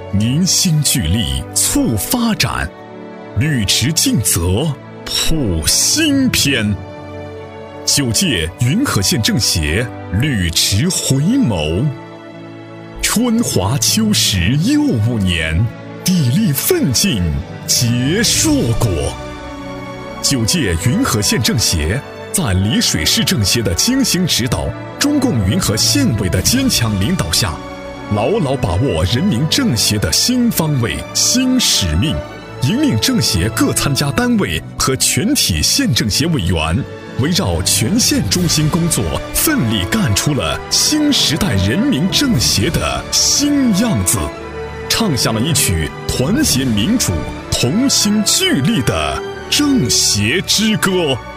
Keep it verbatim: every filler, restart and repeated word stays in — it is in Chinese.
凝心聚力促发展，履职尽责谱新篇。九届云和县政协履职回眸，春华秋实又五年，砥砺奋进结硕果。九届云和县政协在丽水市政协的精心指导，中共云和县委的坚强领导下，牢牢把握人民政协的新方位、新使命，引领政协各参加单位和全体县政协委员围绕全县中心工作，奋力干出了新时代人民政协的新样子，唱响了一曲团结民主、同心聚力的政协之歌。